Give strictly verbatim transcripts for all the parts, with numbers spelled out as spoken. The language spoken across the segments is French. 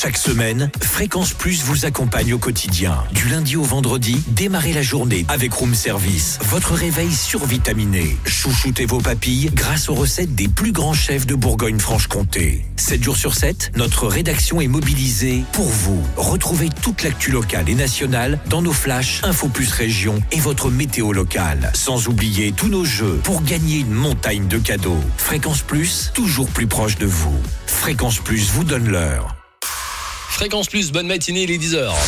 Chaque semaine, Fréquence Plus vous accompagne au quotidien. Du lundi au vendredi, démarrez la journée avec Room Service. Votre réveil survitaminé. Chouchoutez vos papilles grâce aux recettes des plus grands chefs de Bourgogne-Franche-Comté. sept jours sur sept, notre rédaction est mobilisée pour vous. Retrouvez toute l'actu locale et nationale dans nos flashs Info Plus Région et votre météo locale. Sans oublier tous nos jeux pour gagner une montagne de cadeaux. Fréquence Plus, toujours plus proche de vous. Fréquence Plus vous donne l'heure. Fréquence Plus, bonne matinée, il est dix heures.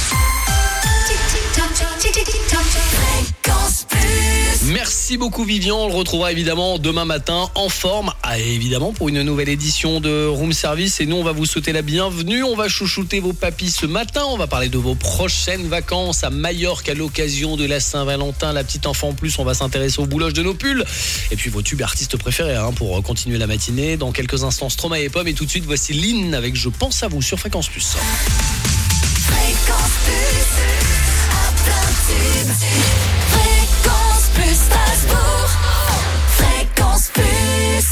Merci beaucoup Vivian, on le retrouvera évidemment demain matin en forme, ah, évidemment pour une nouvelle édition de Room Service. Et nous on va vous souhaiter la bienvenue, on va chouchouter vos papis ce matin, on va parler de vos prochaines vacances à Majorque à l'occasion de la Saint-Valentin. La petite enfant en plus, on va s'intéresser aux bouloches de nos pulls. Et puis vos tubes artistes préférés hein, pour continuer la matinée. Dans quelques instants Stromae et Pomme, et tout de suite voici Lynn avec Je pense à vous sur Fréquence Plus. Fréquence Plus, à plein tube. Fréquence Plus Strasbourg. Fréquence Plus.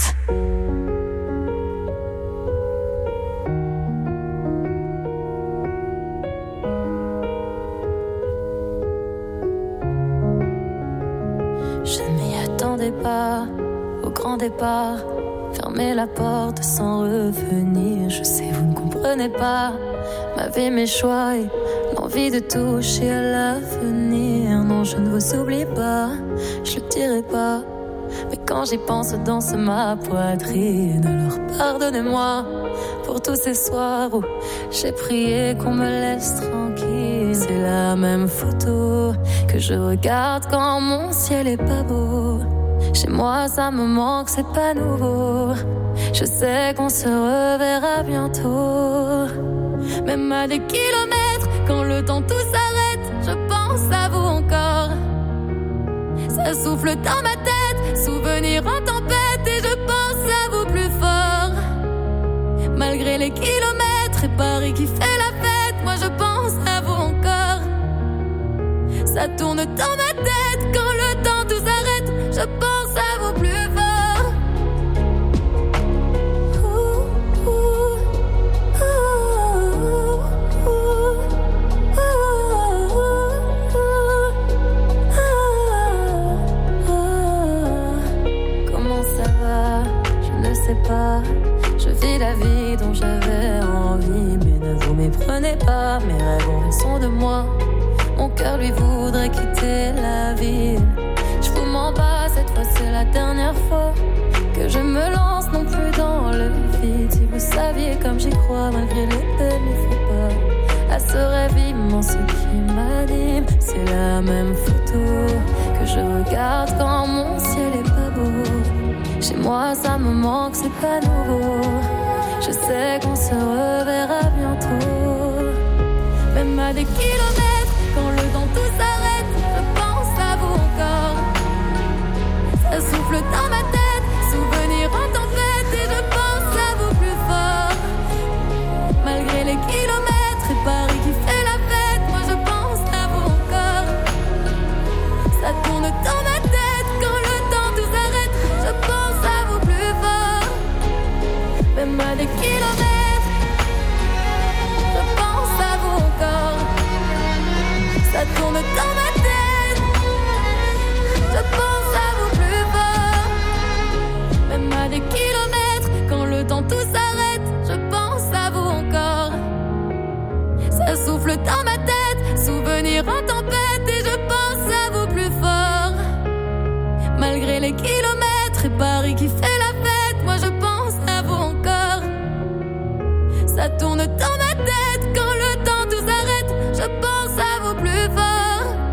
Je m'y attendais pas au grand départ. Fermer la porte sans revenir. Je sais, vous ne comprenez pas ma vie, mes choix et l'envie de toucher à l'avenir. Non, je ne vous oublie pas, je le dirai pas. Mais quand j'y pense, danse ma poitrine. Alors pardonnez-moi pour tous ces soirs où j'ai prié qu'on me laisse tranquille. C'est la même photo que je regarde quand mon ciel est pas beau. Chez moi ça me manque, c'est pas nouveau. Je sais qu'on se reverra bientôt. Même à des kilomètres, quand le temps tout s'arrête, je pense à vous encore. Ça souffle dans ma tête, souvenir en tempête, et je pense à vous plus fort. Malgré les kilomètres et Paris qui fait la fête, moi je pense à vous encore. Ça tourne dans ma tête, quand le temps tout s'arrête, je pense à vous plus fort. Pas. Je vis la vie dont j'avais envie, mais ne vous méprenez pas, mes rêves ont raison de moi. Mon cœur lui voudrait quitter la ville. Je vous mens pas, cette fois c'est la dernière fois que je me lance non plus dans le vide. Si vous saviez comme j'y crois, malgré les peines, il faut pas à ce rêve immense qui m'anime. C'est la même photo que je regarde quand mon ciel est pas beau. Chez moi ça me manque, c'est pas nouveau. Je sais qu'on se reverra bientôt. Même à des kilomètres, quand le temps tout s'arrête, je pense à vous encore. Ça souffle dans ma tête, souvenir en tempête, et je pense à vous plus fort. Malgré les kilomètres et Paris qui fait la fête, moi je pense à vous encore. Ça tourne dans ma tête, quand le temps tout s'arrête, je pense à vous plus fort. Même à des kilomètres, je pense à vous encore. Ça tourne dans ma tête, je pense à vous plus fort. Même à des kilomètres, quand le temps tout s'arrête, je pense à vous encore. Ça souffle dans ma tête, souvenir en tempête, et je pense à vous plus fort. Malgré les kilomètres et Paris qui fait la fête, moi je pense à vous encore. Ça tourne dans ma tête, quand le temps tout s'arrête, je pense à vous plus fort.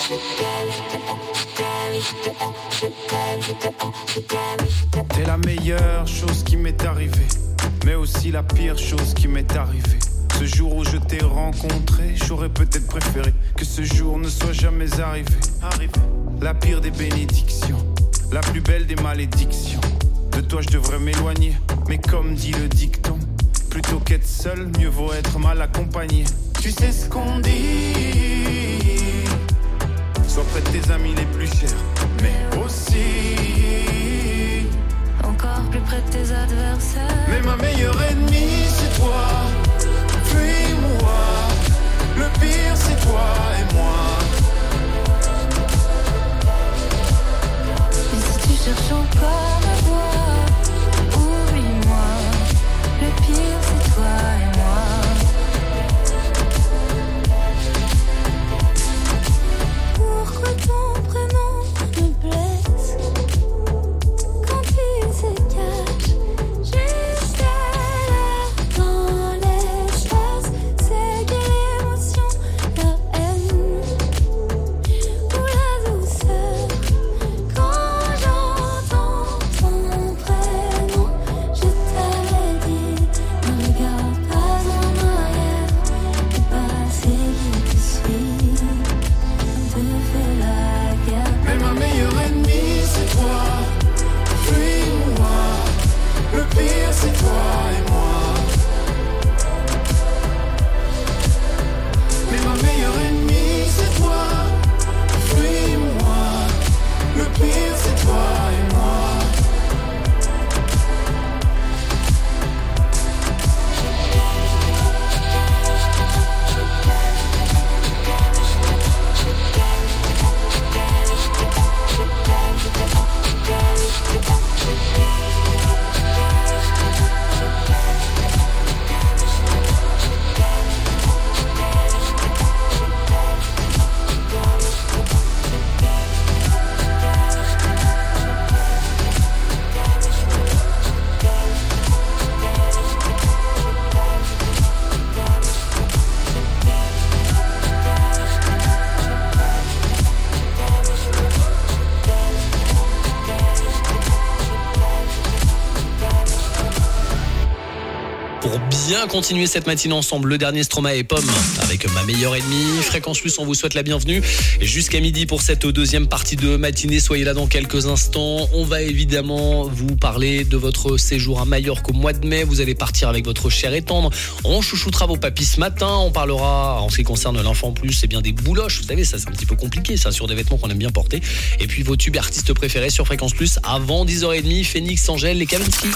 T'es la meilleure chose qui m'est arrivée, mais aussi la pire chose qui m'est arrivée. Ce jour où je t'ai rencontré, j'aurais peut-être préféré que ce jour ne soit jamais arrivé. Arrivé. La pire des bénédictions, la plus belle des malédictions. De toi je devrais m'éloigner, mais comme dit le dicton, plutôt qu'être seul, mieux vaut être mal accompagné. Tu sais ce qu'on dit, sois près de tes amis les plus chers, mais aussi encore plus près de tes adversaires. Mais ma meilleure ennemie c'est toi. Fuis-moi, le pire c'est toi et moi. Et si tu cherches encore à voir, oublie-moi, le pire c'est toi et moi. Pourquoi ton prénom me blesse quand il se cache juste là dans l'espace? C'est quelle émotion, la haine ou la douceur? Quand j'entends ton prénom, je t'avais dit, ne regarde pas en arrière. Le passé qui te suit te fait la guerre. Mais ma meilleure ennemie c'est toi. Fuis-moi, le pire c'est toi et moi. Mais ma meilleure ennemie c'est toi. Fuis-moi, le pire c'est toi et moi. Pour bien continuer cette matinée ensemble, le dernier Stromae et Pomme avec ma meilleure ennemie. Fréquence Plus, on vous souhaite la bienvenue jusqu'à midi pour cette deuxième partie de matinée. Soyez là dans quelques instants. On va évidemment vous parler de votre séjour à Majorque au mois de mai. Vous allez partir avec votre chair et tendre. On chouchoutera vos papis ce matin. On parlera, en ce qui concerne l'enfant plus, c'est bien des bouloches. Vous savez, ça c'est un petit peu compliqué, ça, sur des vêtements qu'on aime bien porter. Et puis vos tubes artistes préférés sur Fréquence Plus avant dix heures trente. Phoenix, Angèle, les Kavinsky.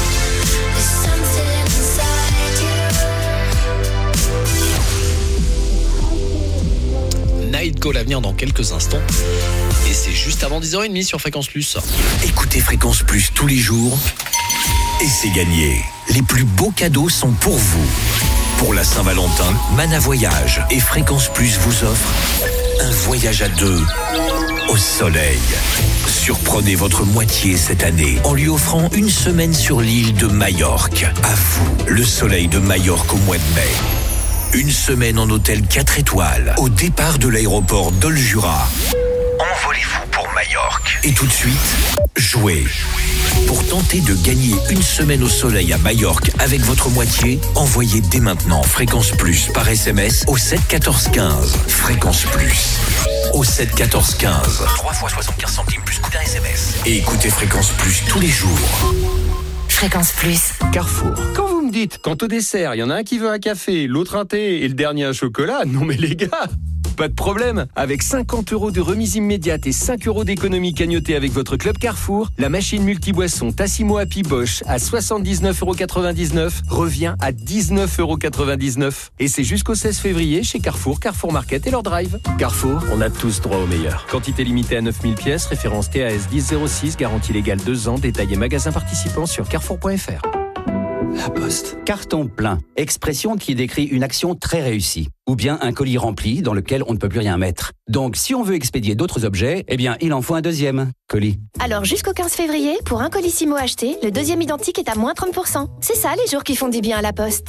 Night Call à venir dans quelques instants. Et c'est juste avant dix heures trente sur Fréquence Plus. Écoutez Fréquence Plus tous les jours et c'est gagné. Les plus beaux cadeaux sont pour vous. Pour la Saint-Valentin, Mana Voyage et Fréquence Plus vous offrent un voyage à deux au soleil. Surprenez votre moitié cette année en lui offrant une semaine sur l'île de Majorque. À vous, le soleil de Majorque au mois de mai. Une semaine en hôtel quatre étoiles au départ de l'aéroport d'Oljura. Envolez-vous pour Majorque. Et tout de suite, jouez. Pour tenter de gagner une semaine au soleil à Majorque avec votre moitié, envoyez dès maintenant Fréquence Plus par S M S au sept quatorze quinze. Fréquence Plus au sept quatorze quinze. trois fois soixante-quinze centimes plus coût d'un S M S. Et écoutez Fréquence Plus tous les jours. Fréquence Plus. Carrefour. Quand vous me dites, quant au dessert, il y en a un qui veut un café, l'autre un thé et le dernier un chocolat, non mais les gars, pas de problème. Avec cinquante euros de remise immédiate et cinq euros d'économie cagnotée avec votre club Carrefour, la machine multiboisson Tassimo Happy Bosch à soixante-dix-neuf euros quatre-vingt-dix-neuf revient à dix-neuf euros quatre-vingt-dix-neuf. Et c'est jusqu'au seize février chez Carrefour, Carrefour Market et leur drive. Carrefour, on a tous droit au meilleur. Quantité limitée à neuf mille pièces, référence T A S dix zéro six, garantie légale deux ans, détail et magasin participant sur carrefour point f r. La Poste. Carton plein. Expression qui décrit une action très réussie. Ou bien un colis rempli dans lequel on ne peut plus rien mettre. Donc, si on veut expédier d'autres objets, eh bien, il en faut un deuxième colis. Alors, jusqu'au quinze février, pour un Colissimo acheté, le deuxième identique est à moins trente pour cent. C'est ça, les jours qui font du bien à la Poste.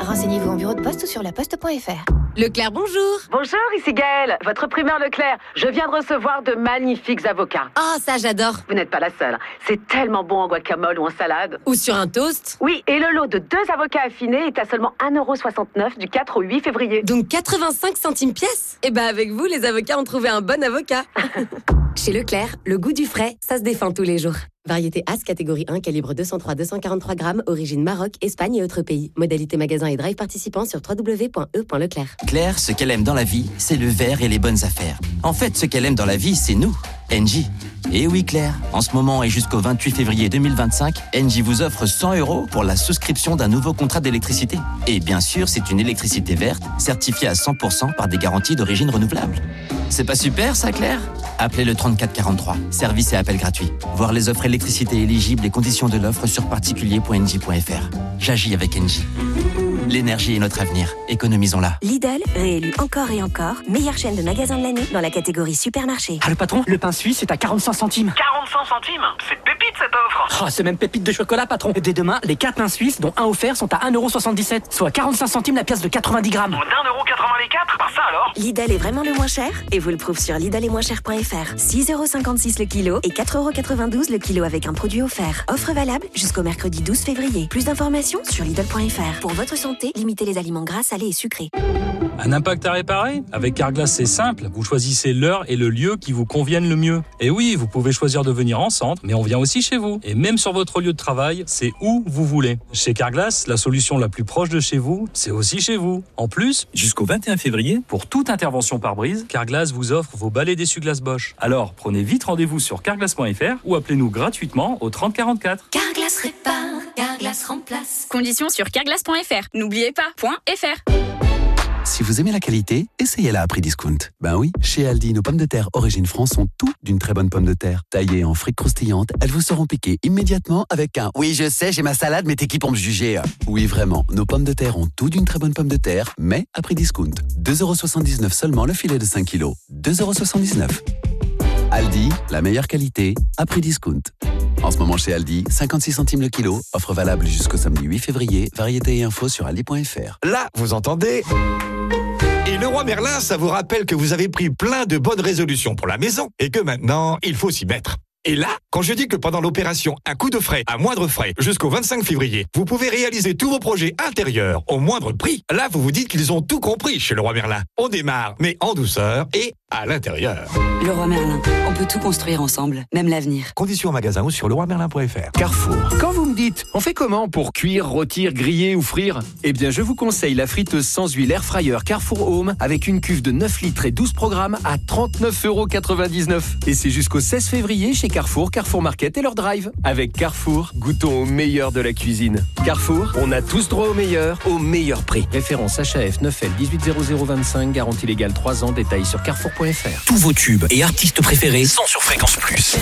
Renseignez-vous en bureau de poste ou sur laposte point f r. Leclerc, bonjour. Bonjour, ici Gaëlle, votre primeur Leclerc. Je viens de recevoir de magnifiques avocats. Oh, ça j'adore. Vous n'êtes pas la seule. C'est tellement bon en guacamole ou en salade. Ou sur un toast. Oui, et le lot de deux avocats affinés est à seulement un euro soixante-neuf du quatre au huit février. Donc quatre-vingt-cinq centimes pièce. Et bah avec vous, les avocats ont trouvé un bon avocat. Chez Leclerc, le goût du frais, ça se défend tous les jours. Variété As, catégorie un, calibre deux cent trois à deux cent quarante-trois grammes, origine Maroc, Espagne et autres pays. Modalité magasin et drive participant sur w w w point e point leclerc. Claire, ce qu'elle aime dans la vie, c'est le verre et les bonnes affaires. En fait, ce qu'elle aime dans la vie, c'est nous, Engie. Et oui Claire, en ce moment et jusqu'au vingt-huit février deux mille vingt-cinq, Engie vous offre cent euros pour la souscription d'un nouveau contrat d'électricité. Et bien sûr, c'est une électricité verte, certifiée à cent pour cent par des garanties d'origine renouvelable. C'est pas super ça Claire ? Appelez le trente-quatre quarante-trois, service et appel gratuit. Voir les offres électricité éligibles et conditions de l'offre sur particulier point engie point f r. J'agis avec Engie. L'énergie est notre avenir, économisons-la. Lidl, réélu encore et encore, meilleure chaîne de magasins de l'année dans la catégorie supermarché. Ah le patron, le pain suisse est à quarante-cinq centimes. quarante-cinq centimes ? C'est pépite cette offre. Oh, c'est même pépite de chocolat patron. Et dès demain, les quatre pains suisses, dont un offert, sont à un euro soixante-dix-sept, soit quarante-cinq centimes la pièce de quatre-vingt-dix grammes. d'un euro quatre-vingts les quatre ? Par ça alors ? Lidl est vraiment le moins cher et vous le prouve sur lidl et moins cher point f r. six euros cinquante-six le kilo et quatre euros quatre-vingt-douze le kilo avec un produit offert. Offre valable jusqu'au mercredi douze février. Plus d'informations sur lidl point f r. Pour votre santé, limitez les aliments gras, salés et sucrés. Un impact à réparer ? Avec Carglass, c'est simple. Vous choisissez l'heure et le lieu qui vous conviennent le mieux. Et oui, vous pouvez choisir de venir en centre, mais on vient aussi chez vous. Et même sur votre lieu de travail, c'est où vous voulez. Chez Carglass, la solution la plus proche de chez vous, c'est aussi chez vous. En plus, jusqu'au vingt et un février, pour toute intervention par brise, Carglass vous offre vos balais d'essuie-glace Bosch. Alors, prenez vite rendez-vous sur carglass point f r ou appelez-nous gratuitement au trente quarante-quatre. Carglass répare, Carglass remplace. Conditions sur carglass point f r. N'oubliez pas, .fr. Si vous aimez la qualité, essayez-la à prix discount. Ben oui, chez Aldi, nos pommes de terre Origine France sont tout d'une très bonne pomme de terre. Taillées en frites croustillantes, elles vous seront piquées immédiatement avec un « Oui, je sais, j'ai ma salade, mais t'es qui pour me juger ?» Oui, vraiment, nos pommes de terre ont tout d'une très bonne pomme de terre, mais à prix discount. deux euros soixante-dix-neuf seulement le filet de cinq kilos. deux euros soixante-dix-neuf. Aldi, la meilleure qualité, à prix discount. En ce moment chez Aldi, cinquante-six centimes le kilo, offre valable jusqu'au samedi huit février, variété et infos sur aldi point f r. Là, vous entendez ? Et le roi Merlin, ça vous rappelle que vous avez pris plein de bonnes résolutions pour la maison et que maintenant, il faut s'y mettre. Et là, quand je dis que pendant l'opération Un coup de frais à moindre frais jusqu'au vingt-cinq février, vous pouvez réaliser tous vos projets intérieurs au moindre prix, là vous vous dites qu'ils ont tout compris chez le roi Merlin. On démarre, mais en douceur et à l'intérieur. Le roi Merlin, on peut tout construire ensemble, même l'avenir. Conditions en magasin ou sur le roi merlin point f r. Carrefour. Quand vous me dites, on fait comment pour cuire, rôtir, griller ou frire ? Eh bien, je vous conseille la friteuse sans huile Air Fryer Carrefour Home avec une cuve de neuf litres et douze programmes à trente-neuf euros quatre-vingt-dix-neuf. Et c'est jusqu'au seize février chez Carrefour, Carrefour Market et leur drive. Avec Carrefour, goûtons au meilleur de la cuisine. Carrefour, on a tous droit au meilleur, au meilleur prix. Référence H A F neuf L dix-huit zéro zéro vingt-cinq, garantie légale trois ans, détails sur carrefour point f r. Tous vos tubes et artistes préférés sont sur Fréquence Plus.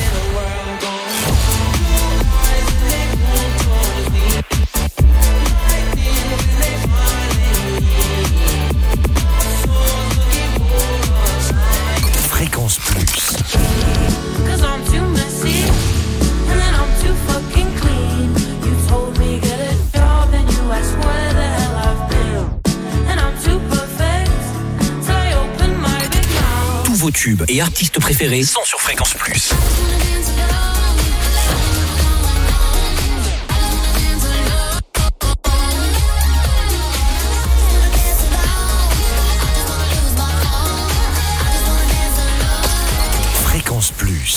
Fréquence Plus. Tous vos tubes et artistes préférés sont sur Fréquence Plus. Fréquence Plus.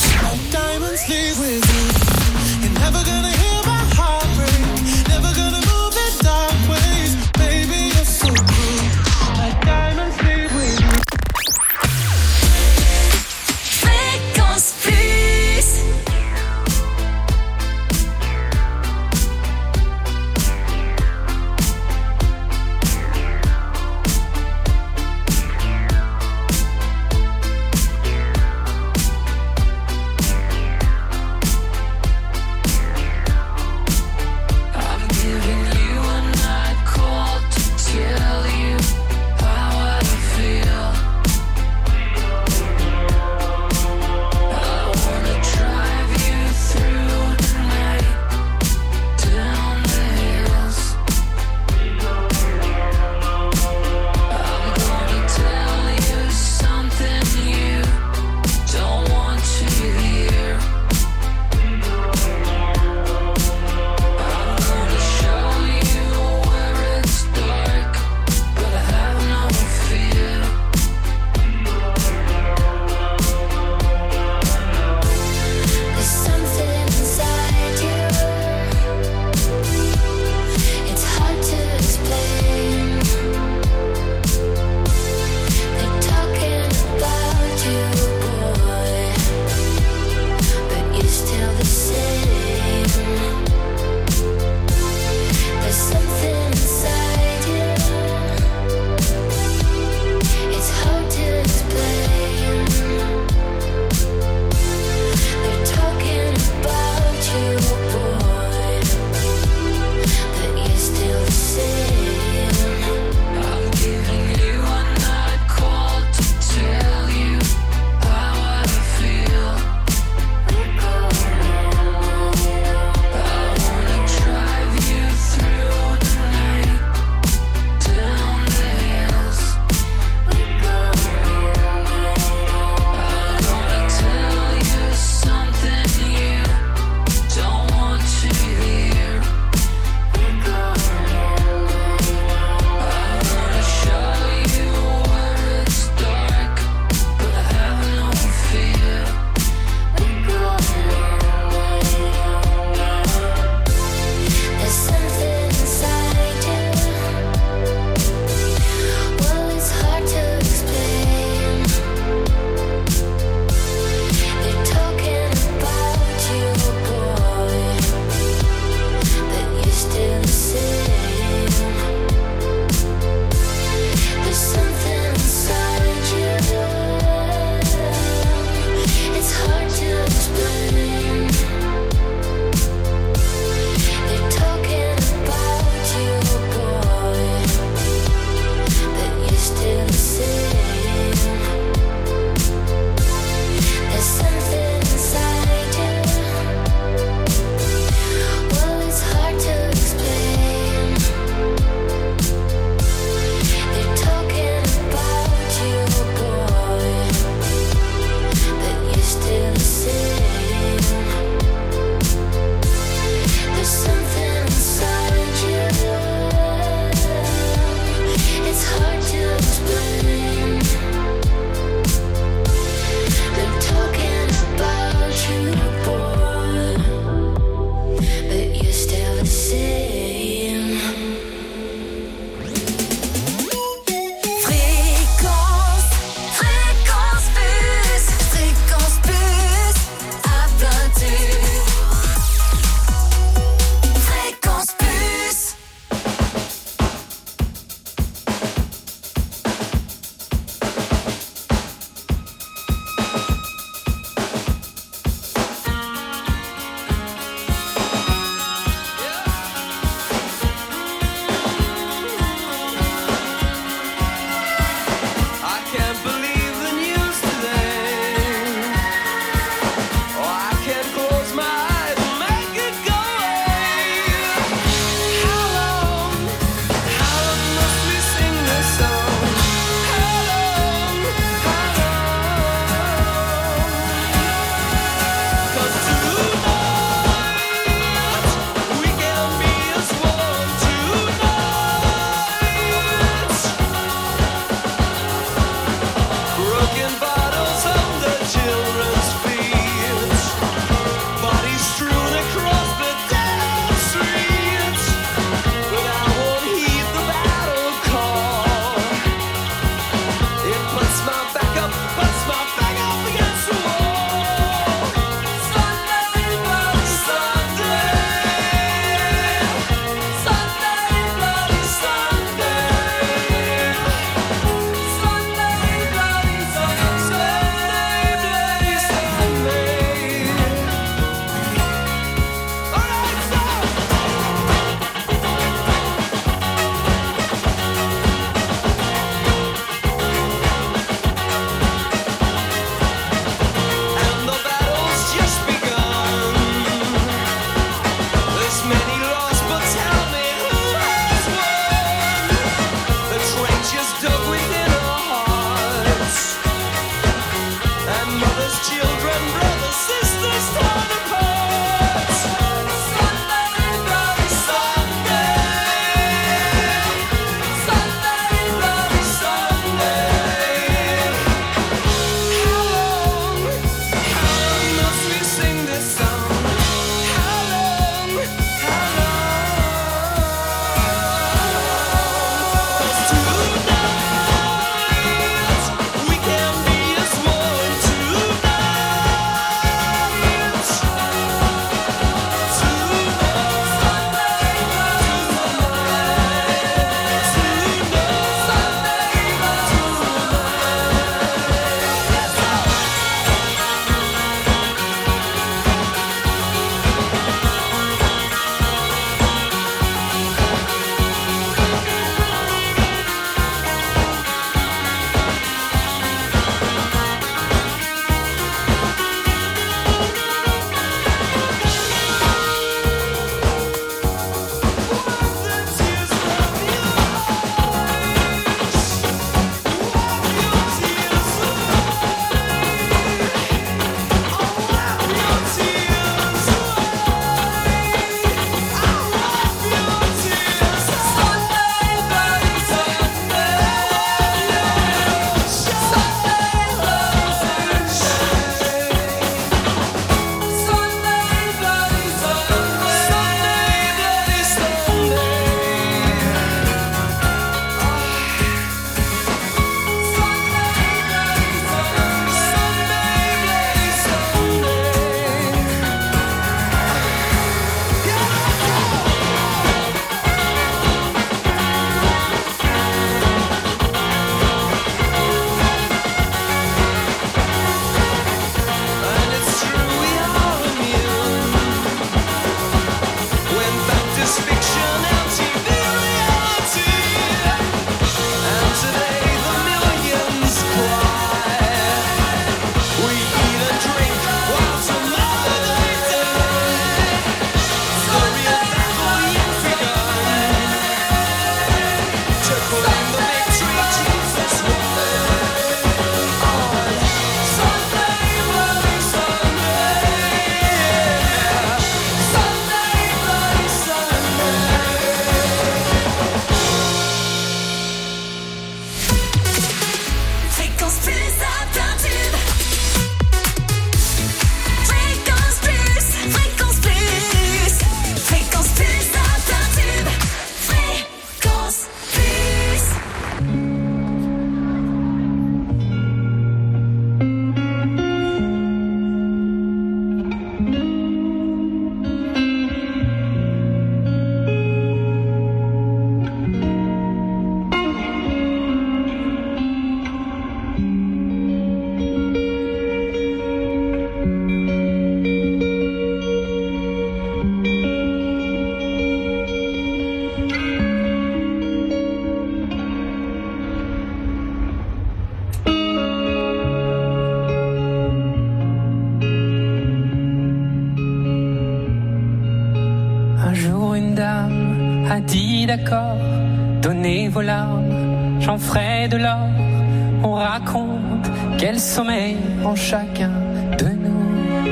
dit d'accord, donnez vos larmes, j'en ferai de l'or. On raconte quel sommeil en chacun de nous.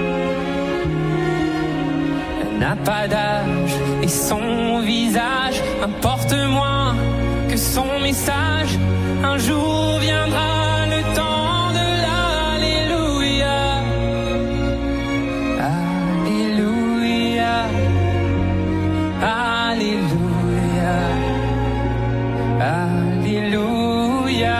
Elle n'a pas d'âge et son visage importe moins que son message. Un jour viendra le temps de l'alléluia. Alléluia. Alléluia. Alléluia.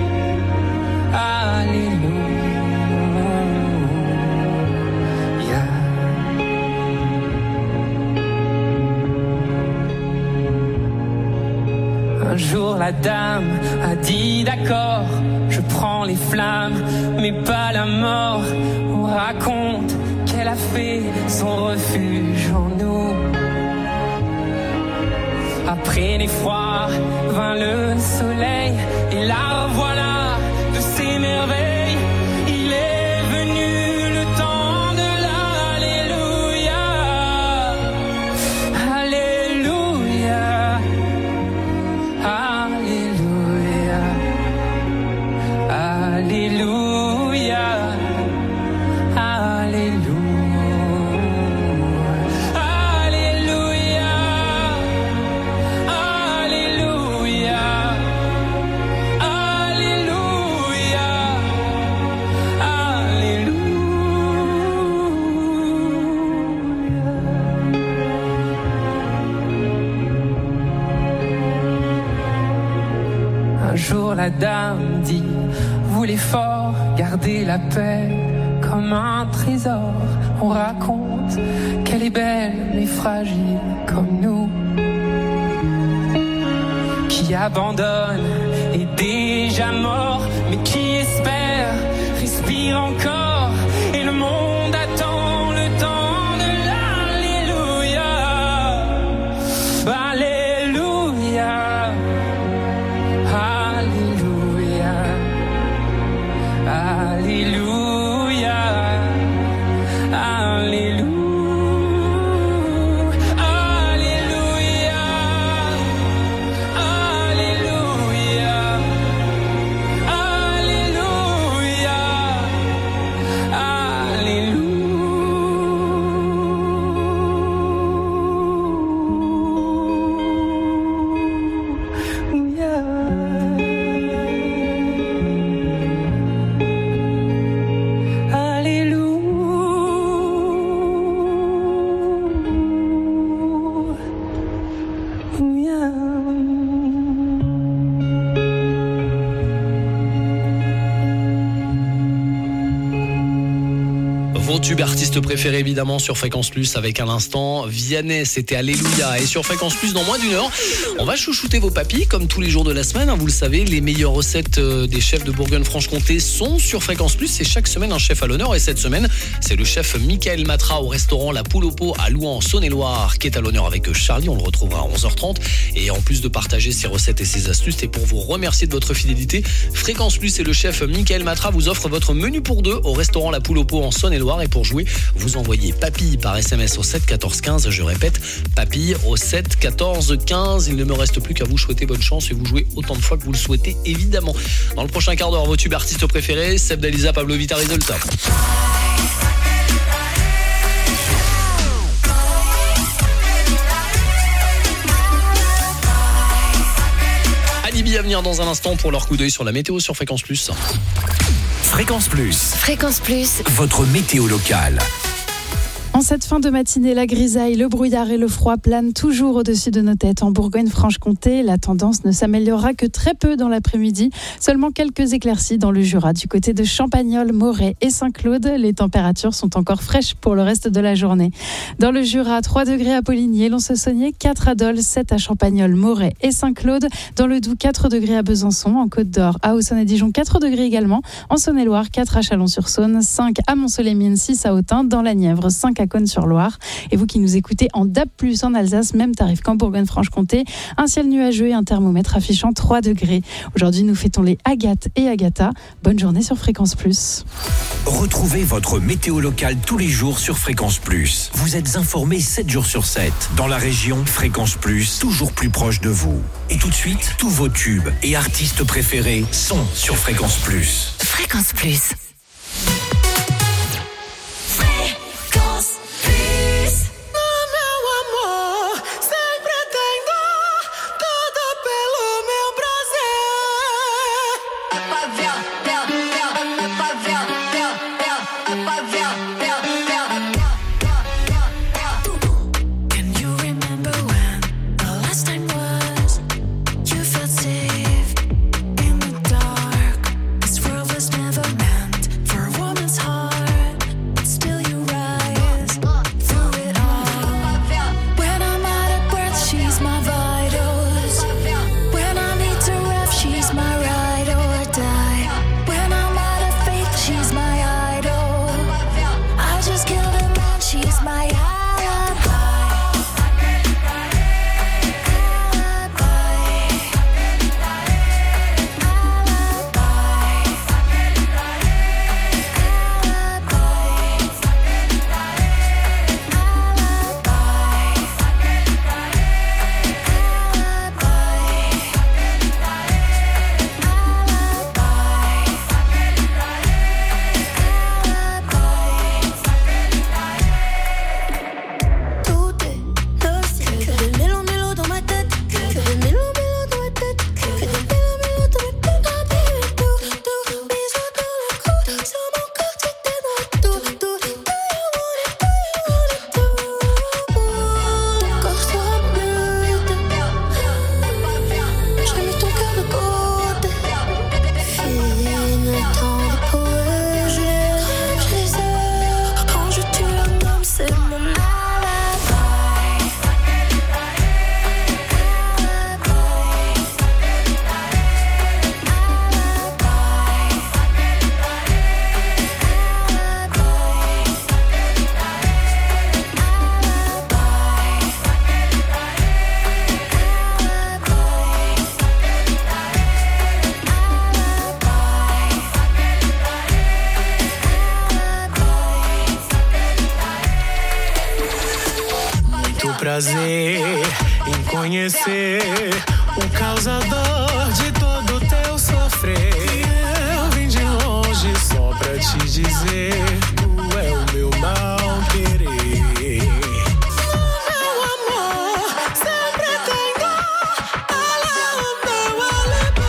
Alléluia. Un jour la dame a dit d'accord, je prends les flammes, mais pas la mort. On raconte qu'elle a fait son refuge en nous. Après l'effroi vint le soleil, et la revoilà de ses merveilles. Il est venu le temps de l'alléluia. Alléluia. Alléluia. Alléluia. Alléluia. Un jour la dame dit, voulez fort garder la paix comme un trésor. On raconte qu'elle est belle mais fragile comme nous, qui abandonne est déjà mort, mais qui espère respire encore, et le monde attend le temps de l'alléluia. Alléluia. Alléluia. Alléluia. Alléluia. Vos tubes artistes préférés évidemment sur Fréquence Plus avec à l'instant Vianney, c'était Alléluia. Et sur Fréquence Plus dans moins d'une heure, on va chouchouter vos papilles comme tous les jours de la semaine. Vous le savez, les meilleures recettes des chefs de Bourgogne-Franche-Comté sont sur Fréquence Plus. C'est chaque semaine un chef à l'honneur et cette semaine, c'est le chef Michael Matra au restaurant La Poule au Pot à Louan en Saône-et-Loire qui est à l'honneur avec Charlie. On le retrouvera à onze heures trente. Et en plus de partager ses recettes et ses astuces, et pour vous remercier de votre fidélité, Fréquence Plus et le chef Michael Matra vous offrent votre menu pour deux au restaurant La Poule au Pot en Saône-et-Loire. Et pour jouer, vous envoyez papille par S M S au sept quatorze quinze. Je répète, papille au sept quatorze quinze. Il ne me reste plus qu'à vous souhaiter bonne chance et vous jouez autant de fois que vous le souhaitez évidemment. Dans le prochain quart d'heure, vos tubes artistes préférés, Seb Dalisa, Pablo Vittar, Risolta. Alibi à venir dans un instant pour leur coup d'œil sur la météo sur Fréquence Plus. Fréquence Plus. Fréquence Plus. Votre météo locale. En cette fin de matinée, la grisaille, le brouillard et le froid planent toujours au-dessus de nos têtes. En Bourgogne-Franche-Comté, la tendance ne s'améliorera que très peu dans l'après-midi. Seulement quelques éclaircies dans le Jura. Du côté de Champagnole, Moret et Saint-Claude, les températures sont encore fraîches pour le reste de la journée. Dans le Jura, trois degrés à Poligny, Lons-Saunier, quatre à Dole, sept à Champagnole, Moret et Saint-Claude. Dans le Doubs, quatre degrés à Besançon. En Côte-d'Or, à Auxonne-et-Dijon, quatre degrés également. En Saône-et-Loire, quatre à Chalon-sur-Saône, cinq à Mont-Soleil-Mines, six à Autun. Dans la Nièvre, cinq à Cône-sur-Loire. Et vous qui nous écoutez en D A B plus, en Alsace, même tarif qu'en Bourgogne-Franche-Comté, un ciel nuageux et un thermomètre affichant trois degrés. Aujourd'hui, nous fêtons les Agathe et Agatha. Bonne journée sur Fréquence Plus. Retrouvez votre météo locale tous les jours sur Fréquence Plus. Vous êtes informés sept jours sur sept. Dans la région, Fréquence Plus, toujours plus proche de vous. Et tout de suite, tous vos tubes et artistes préférés sont sur Fréquence Plus. Fréquence Plus. Prazer em conhecer o causador de todo teu sofrer. Eu vim de longe só pra te dizer, tu é o meu mal querer. Meu amor, sempre tem dor, ela é o meu alibi.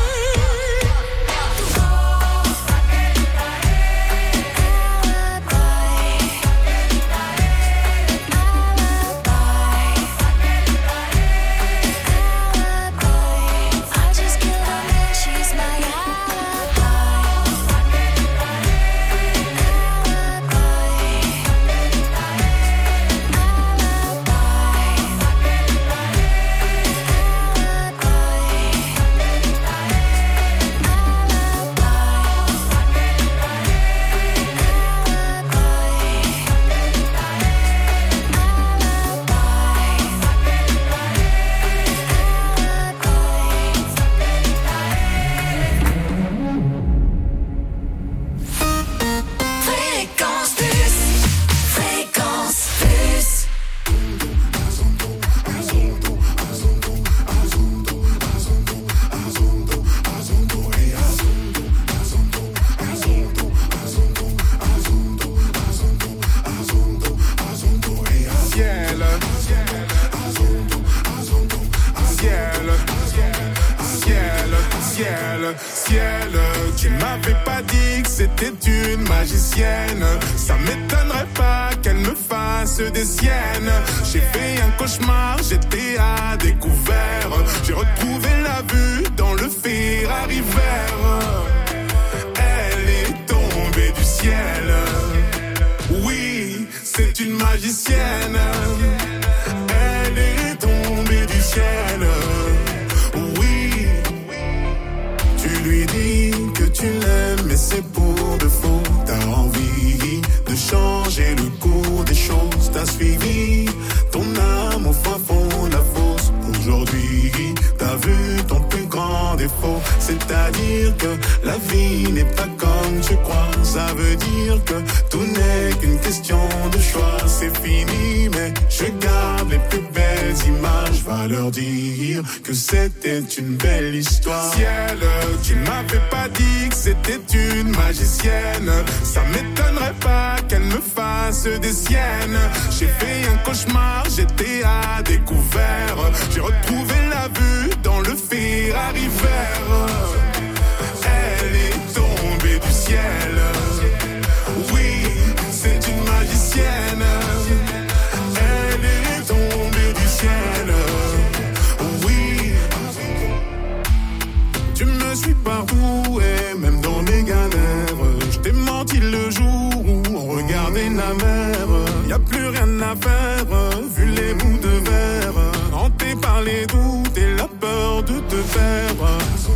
Ciel, tu m'avais pas dit que c'était une magicienne. Ça m'étonnerait pas qu'elle me fasse des siennes. J'ai fait un cauchemar, j'étais à découvert. J'ai retrouvé la vue dans le Ferrari vert. Elle est tombée du ciel. Oui, c'est une magicienne. Elle est tombée du ciel. Tu lui dis que tu l'aimes, mais c'est pour de faux. T'as envie de changer le cours des choses. T'as suivi ton âme au fin fond de la fosse. Aujourd'hui, t'as vu ton plus grand défaut. C'est-à-dire que la vie n'est pas comme tu crois. Ça veut dire dire que tout n'est qu'une question de choix. C'est fini, mais je garde les plus belles images. Va leur dire que c'était une belle histoire. Ciel, tu m'avais pas dit que c'était une magicienne. Ça m'étonnerait pas qu'elle me fasse des siennes. J'ai fait un cauchemar, j'étais à découvert. J'ai retrouvé la vue dans le Ferrari vert. Elle est tombée du ciel. Oui, c'est une magicienne. Elle est tombée du ciel. Oui. Tu me suis partout et même dans mes galères. Je t'ai menti le jour où on regardait la mer. Y a plus rien à faire, vu les bouts de verre. Hanté par les doutes et la peur de te perdre.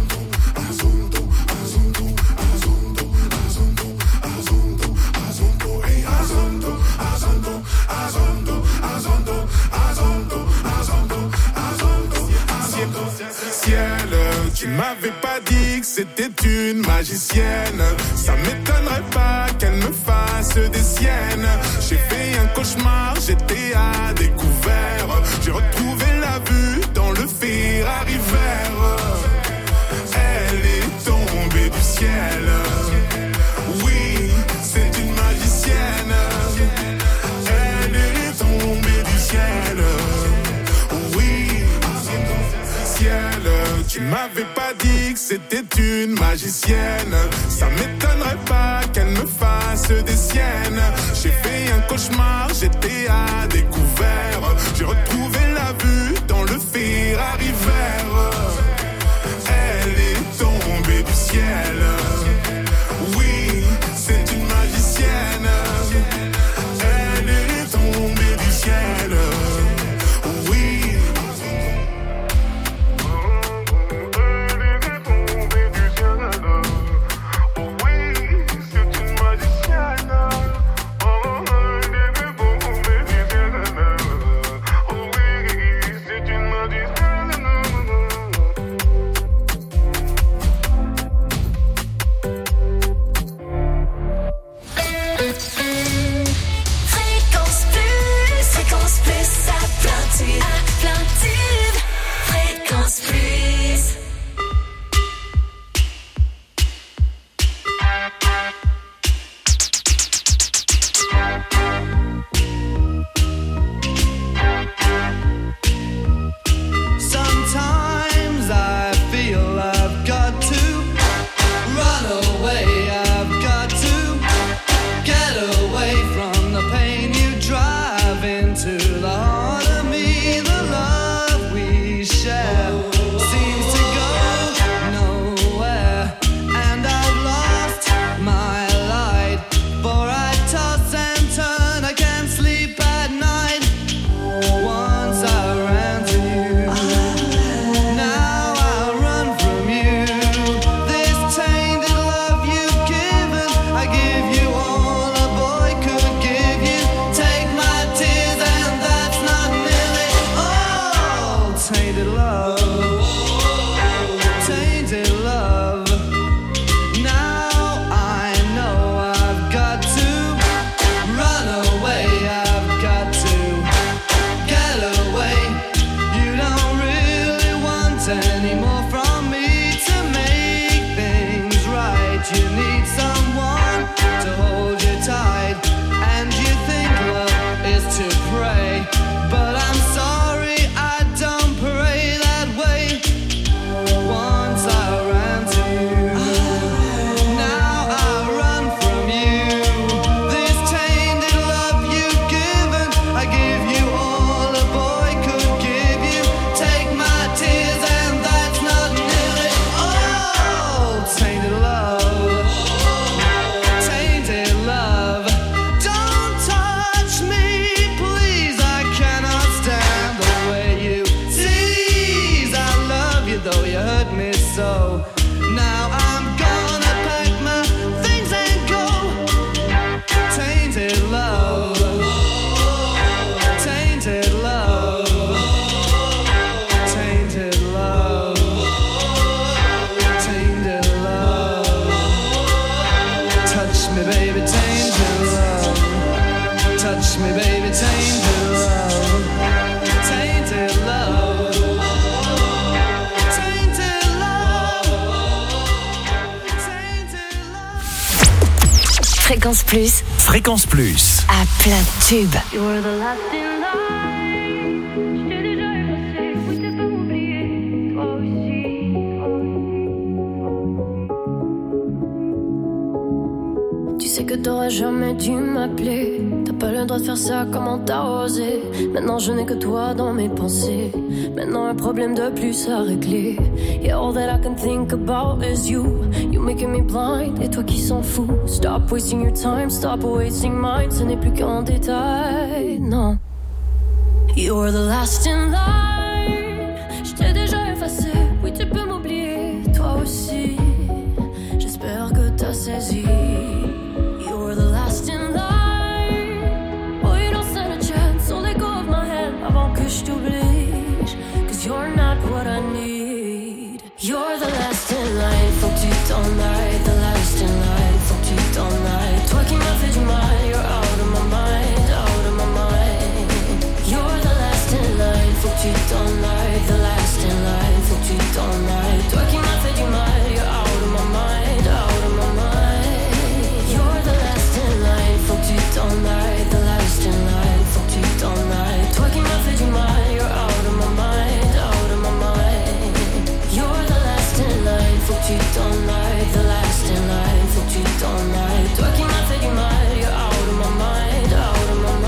Ciel, tu m'avais pas dit que c'était une magicienne. Ça m'étonnerait pas qu'elle me fasse des siennes. J'ai fait un cauchemar, j'étais à découvert. J'ai retrouvé la vue dans le Ferrari vert. Elle est tombée du ciel. Oui, c'est une magicienne. Elle est tombée du ciel. Oui, ciel, tu m'avais pas dit que c'était une magicienne. Ça m'étonnerait pas qu'elle me fasse des siennes. J'ai fait un cauchemar, j'étais à découvert. J'ai retrouvé la vue dans le Ferrari vert. Elle est tombée du ciel. Oui, c'est une magicienne. Elle est tombée du ciel. Oui. Magicienne. me, baby, tainted love, tainted love, tainted love, tainted love. Fréquence Plus. Fréquence Plus. À plein de tubes. You were the last in que t'aurais jamais dû m'appeler. T'as pas le droit de faire ça, comment t'as osé. Maintenant je n'ai que toi dans mes pensées. Maintenant un problème de plus à régler. Yeah, all that I can think about is you. You making me blind, et toi qui s'en fous. Stop wasting your time, stop wasting mine. Ce n'est plus qu'un détail, non. You're the last in line. Je t'ai déjà effacé, oui tu peux m'oublier. Toi aussi, j'espère que t'as saisi. You're the last in line. Oh, you don't stand a chance, so let go of my hand avant que je t'oblige. Cause you're not what I need. You're the last in line, faut que tu t'en ailles. The last in line, faut que tu t'en ailles. Toi qui m'as fait du mal, you're out of my mind, out of my mind. You're the last in line, faut que tu t'en ailles. The last in line, faut que tu t'en ailles. Toi qui m'as fait du mal, you're out of my mind, out of my mind. You're the last in line, faut que tu t'en ailles. The last in line, faut que tu t'en ailles. Toi qui m'as fait du mal, you're out of my mind, out of my mind. You're the last in line, faut que tu t'en ailles. The last in line, faut que tu t'en ailles. Toi qui m'as fait du mal, you're out of my mind, out of my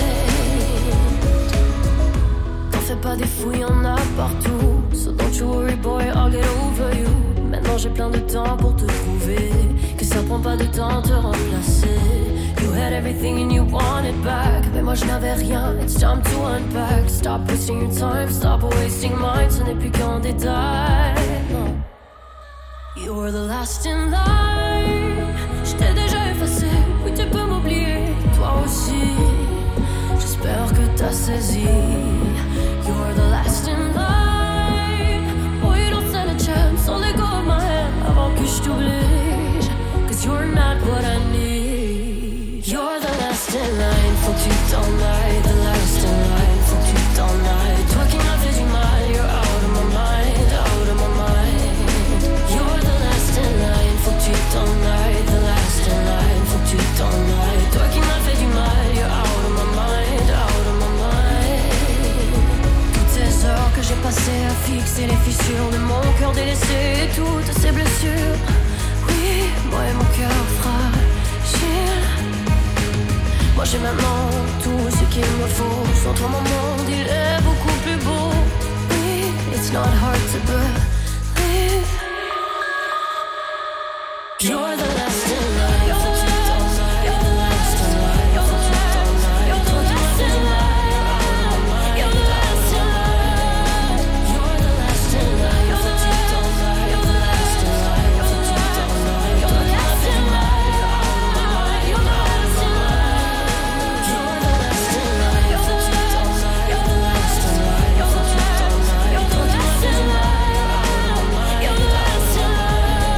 mind. T'en fais pas des fous, y'en a partout. So don't you worry boy, I'll get over you. Maintenant j'ai plein de temps pour te prouver que ça prend pas de temps te remplacer. You had everything and you want it back, mais moi je n'avais rien, it's time to unpack. Stop wasting your time, stop wasting mine. Ce n'est plus qu'un détail, non. You're the last in line. Je t'ai déjà effacé, oui tu peux m'oublier. Toi aussi, j'espère que t'as saisi. You're the last in line. Oh you don't stand a chance, so let go of my hand avant que je t'oblige. Cause you're not what I need. You're the last in line, faut que tu t'en ailles. The last in line, faut que tu t'en ailles. Toi qui m'as fait du mal, you're out of my mind, out of my mind. You're the last in line, faut que tu t'en ailles. The last in line, faut que tu t'en ailles. Toi qui m'as fait du mal, you're out of my mind, out of my mind. Toutes ces heures que j'ai passées à fixer les fissures de mon cœur délaissé, toutes ces blessures. Oui, moi et mon cœur fragile. Moi j'ai maintenant tout ce qu'il me faut. Sans toi mon monde il est beaucoup plus beau. Oui, it's not hard to believe. You're the last in line, faut que tu t'en ailles. You're the last in line, faut que tu t'en ailles. You're the last in line, you're the last in line. You're the last in line, faut que tu t'en ailles. You're the last in line, faut que tu t'en ailles. You're the last in line, you're the last in line. You're the last in line, faut que tu t'en ailles. You're the last in line, faut que tu t'en ailles. You're the last in line, you're the last in line.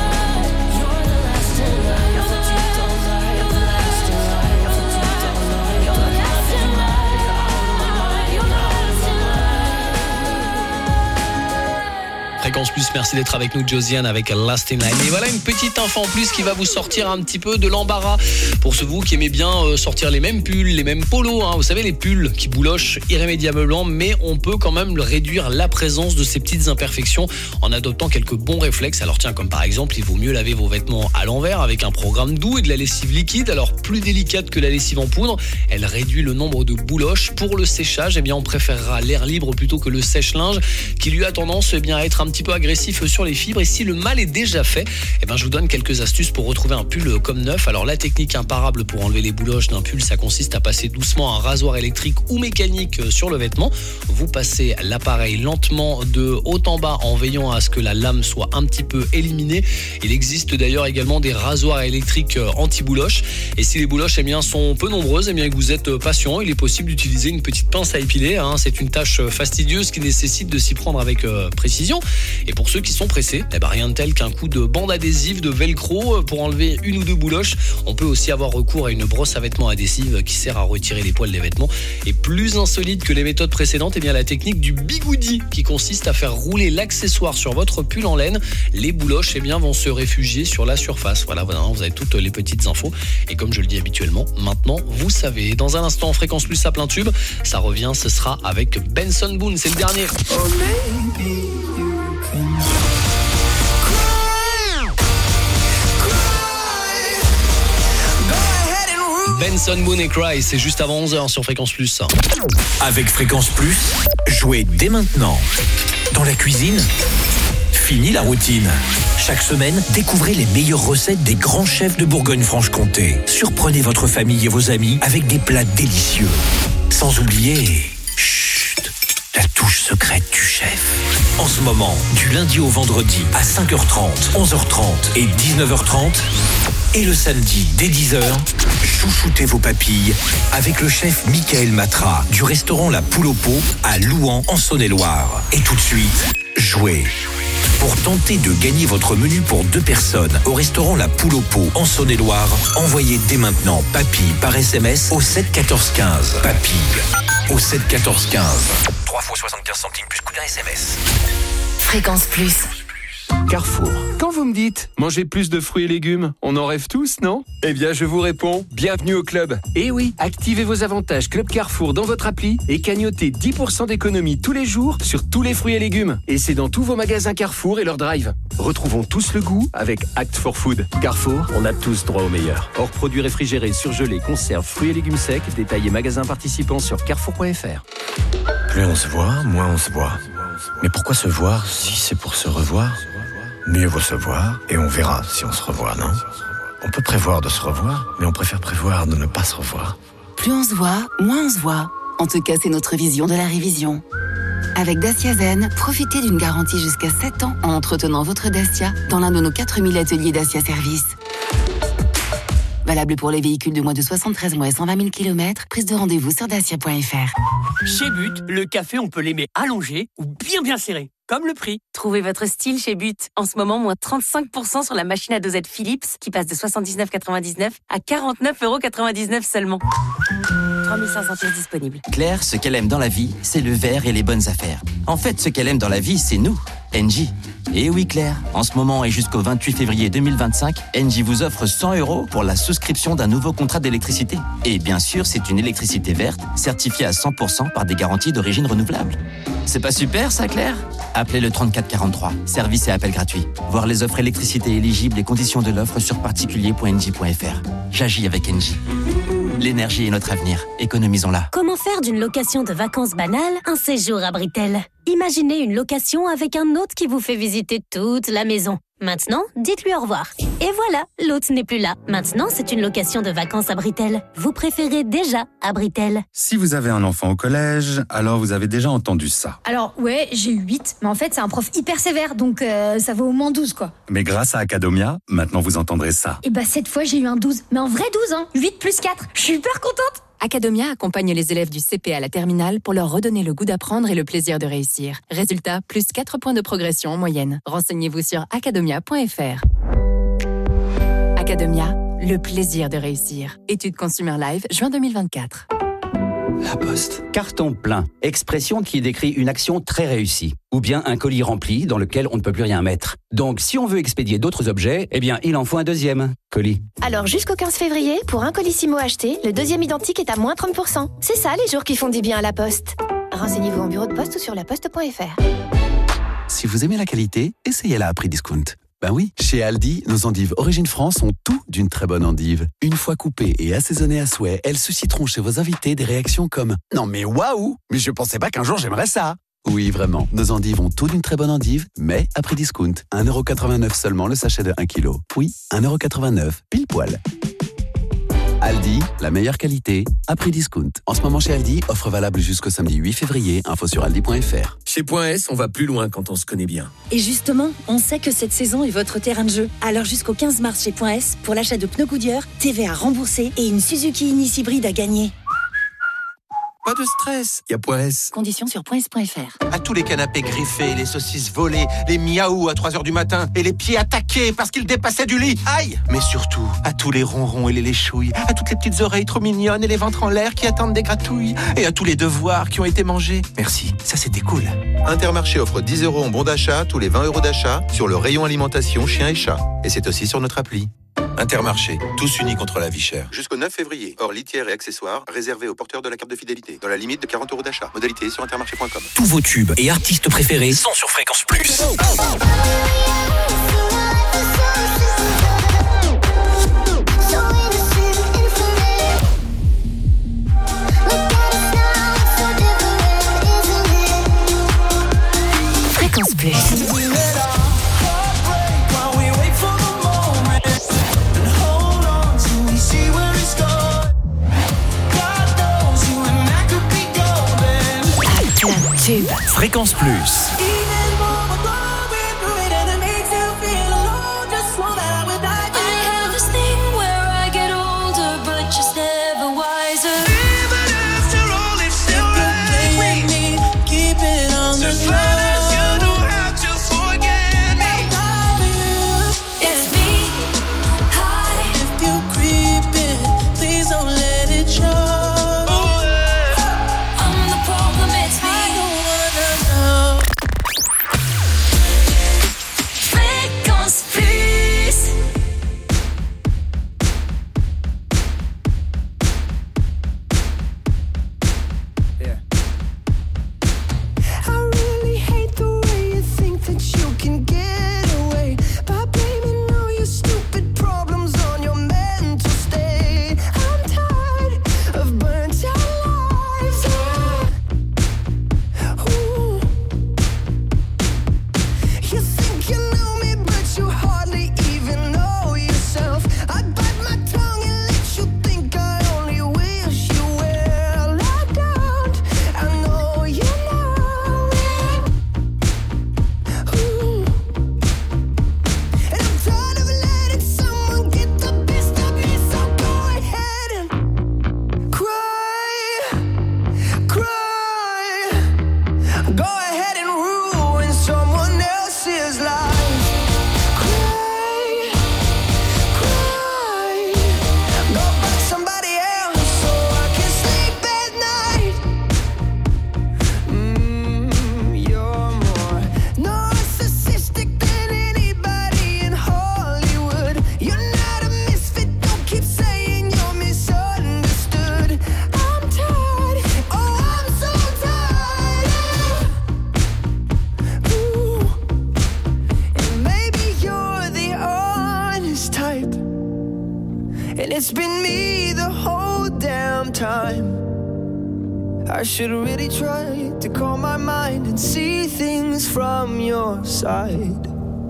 Fréquence Plus, merci d'être avec nous Josiane avec Last in Line. Et voilà une petite info en plus qui va vous sortir un petit peu de l'embarras. Pour ceux vous qui aimez bien sortir les mêmes pulls, les mêmes polos, hein. Vous savez les pulls qui boulochent irrémédiablement, mais on peut quand même réduire la présence de ces petites imperfections en adoptant quelques bons réflexes. Alors tiens, comme par exemple, il vaut mieux laver vos vêtements à l'envers avec un programme doux et de la lessive liquide, alors plus délicate que la lessive en poudre. Elle réduit le nombre de bouloches. Pour le séchage, eh bien on préférera l'air libre plutôt que le sèche-linge qui lui a tendance eh bien, à être un petit peu agressif sur les fibres. Et si le mal est déjà fait, eh ben, je vous donne quelques astuces pour retrouver un pull comme neuf. Alors la technique imparable pour enlever les bouloches d'un pull, ça consiste à passer doucement un rasoir électrique ou mécanique sur le vêtement. Vous passez l'appareil lentement de haut en bas en veillant à ce que la lame soit un petit peu éliminée. Il existe d'ailleurs également des rasoirs électriques anti-bouloches. Et si les bouloches eh bien, sont peu nombreuses, eh bien, que vous êtes patient, il est possible d'utiliser une petite pince à épiler. Hein. C'est une tâche fastidieuse qui nécessite de s'y prendre avec euh, précision. Et pour ceux qui sont pressés, eh ben rien de tel qu'un coup de bande adhésive, de velcro pour enlever une ou deux bouloches. On peut aussi avoir recours à une brosse à vêtements adhésive qui sert à retirer les poils des vêtements. Et plus insolite que les méthodes précédentes, eh bien la technique du bigoudi qui consiste à faire rouler l'accessoire sur votre pull en laine. Les bouloches eh bien, vont se réfugier sur la surface. Voilà, voilà, vous avez toutes les petites infos. Et comme je le dis habituellement, maintenant vous savez. Dans un instant, Fréquence Plus à plein tube, ça revient, ce sera avec Benson Boone, c'est le dernier. Oh, Benson Boone et Cry, c'est juste avant onze heures sur Fréquence Plus. Avec Fréquence Plus, jouez dès maintenant. Dans la cuisine, fini la routine. Chaque semaine, découvrez les meilleures recettes des grands chefs de Bourgogne-Franche-Comté. Surprenez votre famille et vos amis avec des plats délicieux. Sans oublier... Chut, la touche secrète du chef. En ce moment, du lundi au vendredi à cinq heures trente, onze heures trente et dix-neuf heures trente... Et le samedi, dès dix heures, chouchoutez vos papilles avec le chef Michael Matra du restaurant La Poule au Pot à Louhans en Saône-et-Loire. Et tout de suite, jouez. Pour tenter de gagner votre menu pour deux personnes au restaurant La Poule au Pot en Saône-et-Loire, envoyez dès maintenant papilles par S M S au sept quatorze quinze. Papilles au sept quatorze quinze. trois fois soixante-quinze centimes plus coût d'un S M S. Fréquence Plus. Carrefour. Quand vous me dites manger plus de fruits et légumes, on en rêve tous, non ? Eh bien, je vous réponds, bienvenue au club. Et oui, activez vos avantages Club Carrefour dans votre appli et cagnotez dix pour cent d'économie tous les jours sur tous les fruits et légumes. Et c'est dans tous vos magasins Carrefour et leur drive. Retrouvons tous le goût avec Act for Food. Carrefour, on a tous droit au meilleur. Hors produits réfrigérés, surgelés, conserves, fruits et légumes secs, détaillés magasins participants sur carrefour point f r. Plus on se voit, moins on se voit. Mais pourquoi se voir si c'est pour se revoir ? Mieux vaut se voir et on verra si on se revoit, non ? On peut prévoir de se revoir, mais on préfère prévoir de ne pas se revoir. Plus on se voit, moins on se voit. En tout cas, c'est notre vision de la révision. Avec Dacia Zen, profitez d'une garantie jusqu'à sept ans en entretenant votre Dacia dans l'un de nos quatre mille ateliers Dacia Service. Valable pour les véhicules de moins de soixante-treize mois et cent vingt mille kilomètres. Prise de rendez-vous sur dacia point f r. Chez But, le café, on peut l'aimer allongé ou bien bien serré, comme le prix. Trouvez votre style chez But. En ce moment, moins trente-cinq pour cent sur la machine à dosette Philips qui passe de soixante-dix-neuf euros quatre-vingt-dix-neuf à quarante-neuf euros quatre-vingt-dix-neuf seulement. trois mille cinq cents pièces disponibles. Claire, ce qu'elle aime dans la vie, c'est le verre et les bonnes affaires. En fait, ce qu'elle aime dans la vie, c'est nous, Engie. Et oui Claire, en ce moment et jusqu'au vingt-huit février deux mille vingt-cinq, Engie vous offre cent euros pour la souscription d'un nouveau contrat d'électricité. Et bien sûr, c'est une électricité verte, certifiée à cent pour cent par des garanties d'origine renouvelable. C'est pas super ça Claire ? Appelez le trente-quatre quarante-trois, service et appel gratuit. Voir les offres électricité éligibles et conditions de l'offre sur particulier point engie point f r. J'agis avec Engie. L'énergie est notre avenir, économisons-la. Comment faire d'une location de vacances banale un séjour à Britel ? Imaginez une location avec un hôte qui vous fait visiter toute la maison. Maintenant, dites-lui au revoir. Et voilà, l'hôte n'est plus là. Maintenant, c'est une location de vacances à Britel. Vous préférez déjà à Britel. Si vous avez un enfant au collège, alors vous avez déjà entendu ça. Alors, ouais, j'ai eu huit, mais en fait, c'est un prof hyper sévère, donc euh, ça vaut au moins douze, quoi. Mais grâce à Academia, maintenant vous entendrez ça. Et bah, cette fois, j'ai eu un douze. Mais en vrai douze, hein. huit plus quatre. Je suis hyper contente. Academia accompagne les élèves du C P à la terminale pour leur redonner le goût d'apprendre et le plaisir de réussir. Résultat, plus quatre points de progression en moyenne. Renseignez-vous sur academia point f r. Academia, le plaisir de réussir. Étude Consumer Live, juin deux mille vingt-quatre. La Poste. Carton plein. Expression qui décrit une action très réussie. Ou bien un colis rempli dans lequel on ne peut plus rien mettre. Donc, si on veut expédier d'autres objets, eh bien, il en faut un deuxième colis. Alors, jusqu'au quinze février, pour un colissimo acheté, le deuxième identique est à moins trente pour cent. C'est ça, les jours qui font du bien à la Poste. Renseignez-vous en bureau de poste ou sur la poste point f r. Si vous aimez la qualité, essayez-la à prix discount. Ben oui, chez Aldi, nos endives Origine France ont tout d'une très bonne endive. Une fois coupées et assaisonnées à souhait, elles susciteront chez vos invités des réactions comme « Non mais waouh, mais je pensais pas qu'un jour j'aimerais ça !» Oui, vraiment, nos endives ont tout d'une très bonne endive, mais à prix discount. un euro quatre-vingt-neuf seulement le sachet de un kilo. Oui, un euro quatre-vingt-neuf, pile poil. Aldi, la meilleure qualité, à prix discount. En ce moment chez Aldi, offre valable jusqu'au samedi huit février, info sur aldi point f r. Chez Point S, on va plus loin quand on se connaît bien. Et justement, on sait que cette saison est votre terrain de jeu. Alors jusqu'au quinze mars chez Point S, pour l'achat de pneus Goodyear, T V A remboursé et une Suzuki Ignis hybride à gagner. Pas de stress, y a Point S. Conditions sur point s point f r. À tous les canapés griffés, les saucisses volées, les miaou à trois heures du matin et les pieds attaqués parce qu'ils dépassaient du lit. Aïe! Mais surtout, à tous les ronrons et les léchouilles, à toutes les petites oreilles trop mignonnes et les ventres en l'air qui attendent des gratouilles, et à tous les devoirs qui ont été mangés. Merci, ça c'était cool. Intermarché offre dix euros en bon d'achat tous les vingt euros d'achat sur le rayon alimentation chien et chat. Et c'est aussi sur notre appli. Intermarché, tous unis contre la vie chère. Jusqu'au neuf février, hors litière et accessoires, réservés aux porteurs de la carte de fidélité. Dans la limite de quarante euros d'achat. Modalité sur intermarché point com. Tous vos tubes et artistes préférés sont sur Fréquence Plus. Fréquence Plus. Tube. Fréquence Plus. I should really try to calm my mind and see things from your side.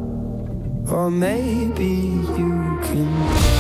Or maybe you can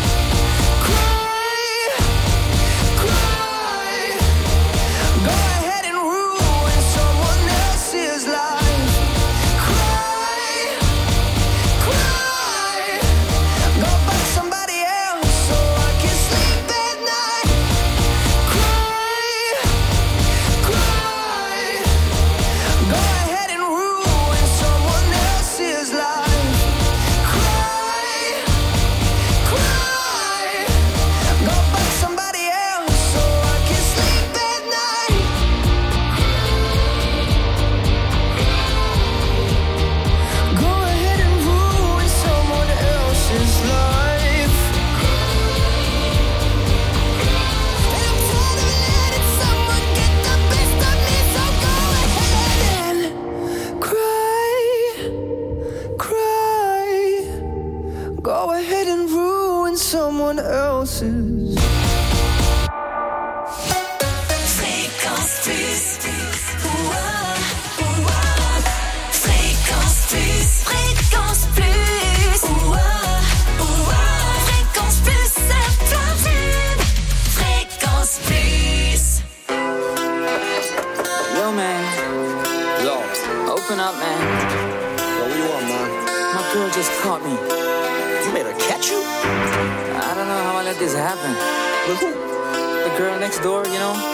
girl next door, you know?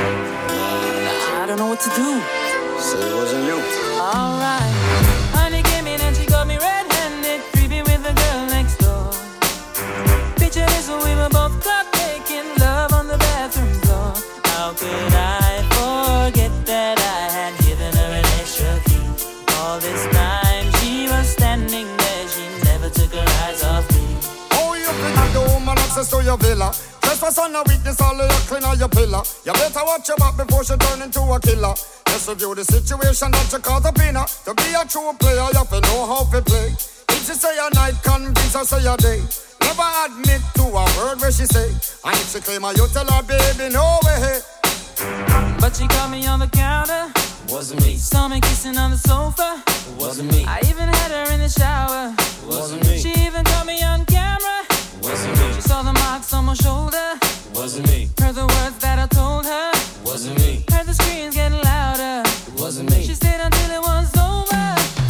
I don't know what to do. So it wasn't you. Alright. Honey came in and she got me red-handed, creepy with the girl next door. Picture this, we were both caught making love on the bathroom floor. How could I forget that I had given her an extra key? All this time she was standing there, she never took her eyes off me. Oh, you think the woman access to your villa? Just for son of weakness, all of your clean on your pillar. You better watch your back before she turn into a killer. Just review the situation that you caught up in her. To be a true player, you have to know how to play. If she say a night, convince her say a day. Never admit to a word where she say. And if she claim her, you tell her, baby, no way. But she caught me on the counter. Wasn't me. Saw me kissing on the sofa. Wasn't me. I even had her in the shower. Wasn't me. She even caught me on camera. Wasn't me. She saw the marks on my shoulder. Wasn't me. Heard the words that I told her. Wasn't me. Heard the screams getting louder. Wasn't me. She stayed until it was over.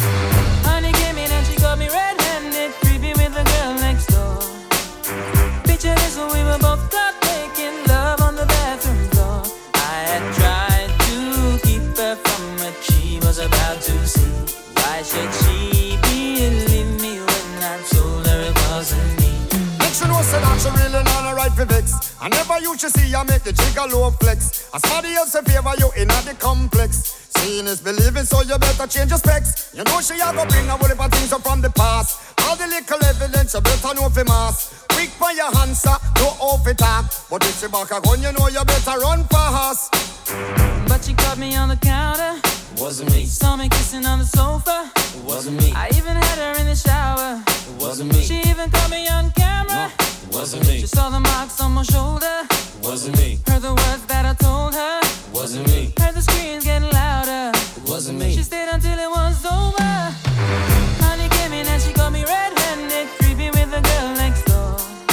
Honey came in and she got me red-handed, creepy with the girl next door. Picture this, we were both caught making love on the bathroom floor. I had tried to keep her from what she was about to see. Why should she believe me when I told her it wasn't me? She know say that she really not a right for vex. I never used to see her make the jigger low flex. As somebody else in favor you in the complex. Seeing is believing, so you better change your specs. You know she a go bring a whole heap of things up from the past. All the little evidence you better know for mass. Quick for your answer, no off it talk. But if she back a gun, you know you better run fast. But she caught me on the counter. Wasn't me. Saw me kissing on the sofa. Wasn't me. I even had her in the shower. Wasn't me. She even caught me on camera. Wasn't me. She saw the marks on my shoulder. Wasn't me. Heard the words that I told her. Wasn't me. Heard the screams getting louder. Wasn't me. She stayed until it was over. Honey came in and she got me red-handed, creepy with the girl next door.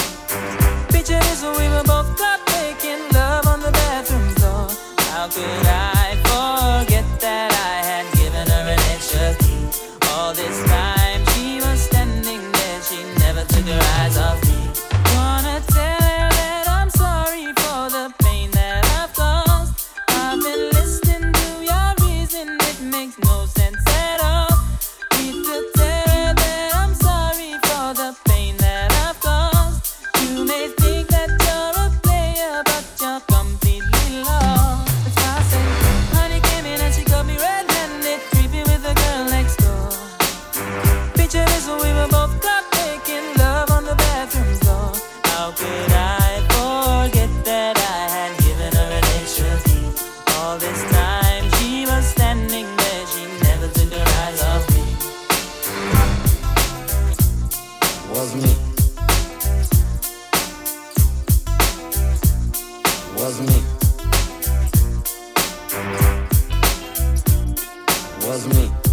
Picture this, we were both caught making love on the bathroom floor. How could I forget that I had given her an extra key? All this time she was standing there, she never took her eyes off me. Wanna tell her that I'm sorry for the pain that I've caused. I've been listening to your reason, it makes no sense at all. Need to tell her that I'm sorry for the pain that I've caused. You may think that you're a player, but you're completely lost. That's why I say, honey came in and she got me red-handed, creepy with the girl next door. Picture this, we were both caught making love on the bathroom floor. How could I forget that I had given her an extra key? All this time she was standing there, she never took her eyes off me. Wasn't me. Wasn't me. Wasn't me.